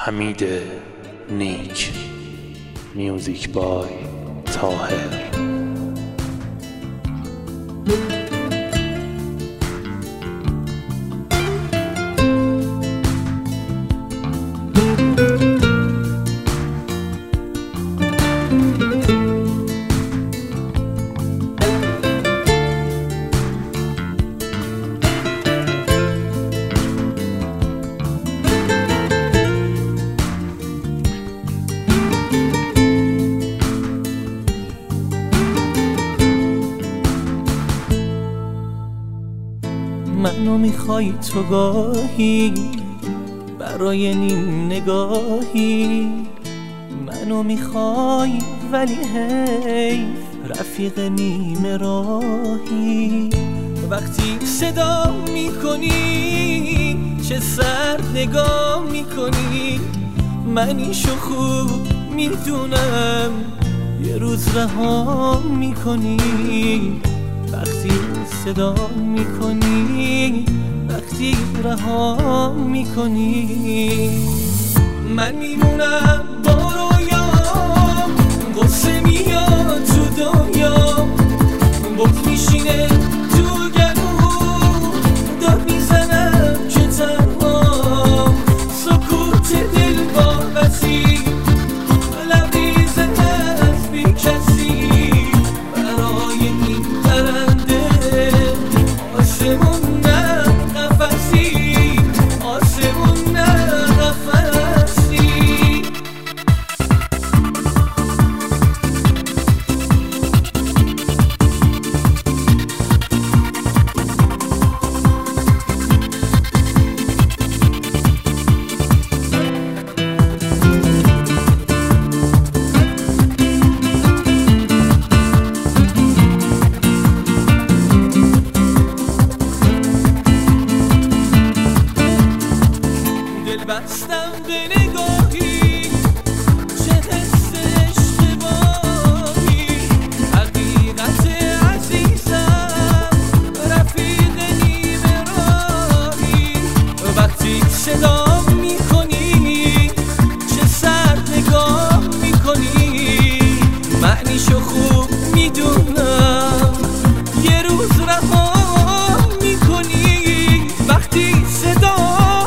حمید نیک. میوزیک بای طاهر. منو میخوای تو گاهی برای نیم نگاهی، منو میخوای ولی حیف رفیق نیم راهی. وقتی صدا میکنی چه سرد نگاه میکنی، من ایشو خوب میدونم یه روز رها میکنی. وقتی صدا میکنی، وقتی رها میکنی، من میمونم با رویام، قصه میاد تو دنیا، بک میشینه تو گلو، داد میزنم که تنها، سکوت دل واقعی لبریز از بی کسی. برای این پرنده آسمون نه قفسی، آسمون نه قفسی. بستم به نگاهی چه حس اشتباهی، حقیقت عزیزم رفیق نیمه راهی. وقتی صدا میکنی چه سرد نگاه میکنی، معنیشو خوب میدونم یه روز رها میکنی. وقتی صدا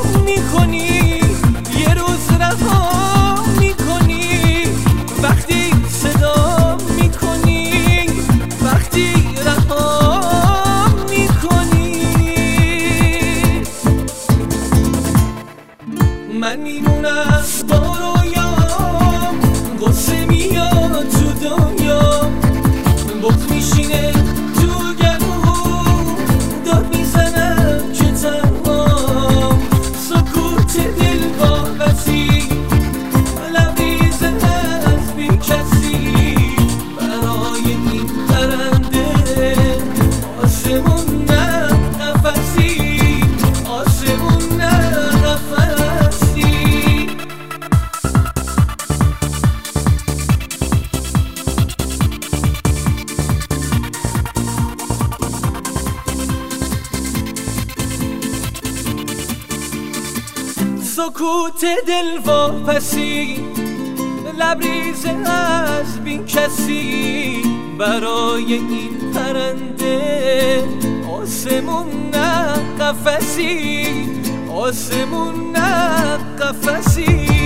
من میمونم با رویام، قصه میاد تو دنیا، بک میشینه تو گلو، داد میزنم که تنها، سکوت دل واقعی لبریز از بی کسی. برای این پرنده آسمون نه قفسی، آسمون نه قفسی. سکوت دل واپسی لبریز از بی کسی. برای این پرنده آسمون نه قفسی، آسمون نه قفسی.